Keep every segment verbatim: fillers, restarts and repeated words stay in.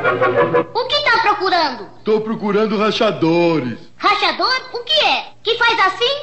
O que tá procurando? Tô procurando rachadores. Rachador? O que é? Que faz assim?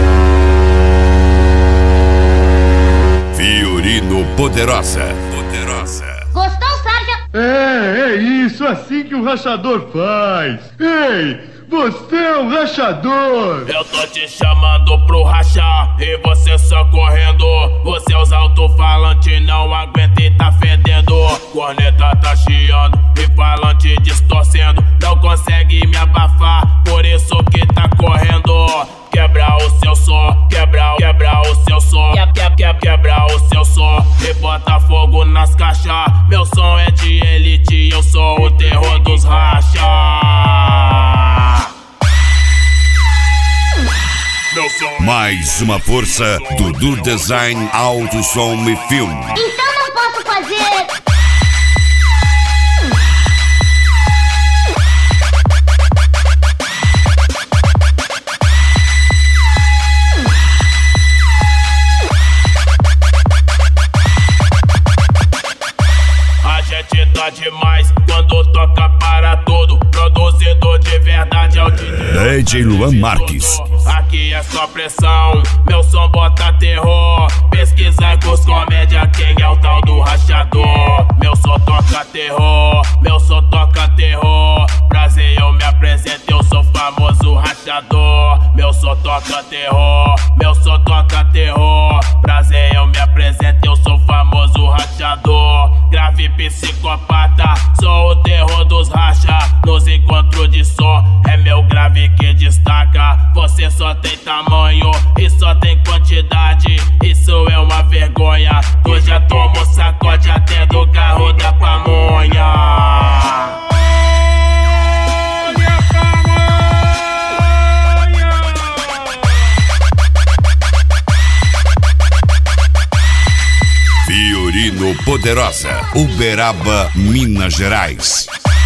Fiorino Poderosa. Poderosa. Gostou, Sarja? É, é isso, assim que o rachador faz. Ei, você é um rachador. Eu tô te chamando pro rachar e você só correndo. Você é os alto-falantes, não aguenta e tá fedendo. Corneta tá chiando e falante distorcendo. Não consegue me abafar, por isso que tá correndo. Quebra o seu som, quebra, quebra o seu som, quebra, quebra, quebra o seu som e bota fogo nas caixas. Meu som é de elite, eu sou o terror dos racha. Mais uma força do Dudu Design, Audio, Som e Filme. Então não posso fazer. A gente tá demais quando toca para tudo. Produzido de verdade é o D D J Luan Marques. Aqui é só pressão, meu som bota terror. Pesquisa com os comédia, quem é o tal do rachador. Meu som toca terror, meu som toca terror. Prazer, eu me apresento, eu sou famoso rachador. Meu som toca terror, meu som toca terror. Prazer, eu me apresento, eu sou famoso rachador. Grave psicopata, sou o terror dos racha. Nos encontros de som, é meu grave que destaca. Você só tem tamanho e só tem quantidade, isso é uma vergonha. Tu já tomou sacode até do carro da pamonha. Fiorino Poderosa, Uberaba, Minas Gerais.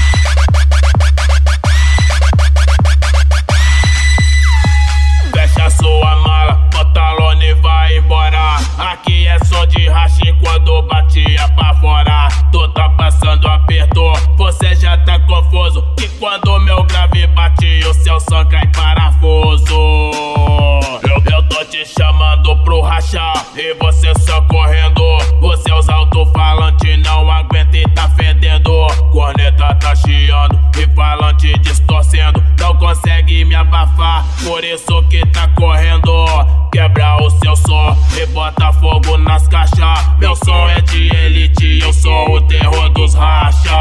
Fecha sua mala, pantalone e vai embora. Aqui é som de racha quando batia pra fora. Tu tá passando aperto, você já tá confuso. Que quando meu grave bate, o seu som cai parafuso. Eu, eu tô te chamando pro rachar e você só correndo. Você é os alto-falantes, não aguenta e tá fedendo. Corneta tá chiando e falante distorcendo. Não consegue me abafar, por isso que tá correndo. Quebra o seu som e bota fogo nas caixas. Meu som é de elite, eu sou o terror dos racha.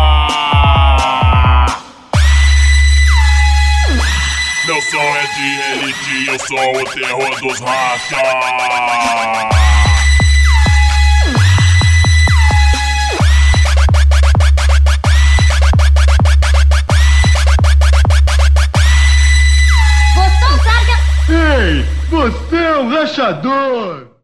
Meu som é de elite, eu sou o terror dos racha. Gostou, Sarja? Ei, você é um rachador.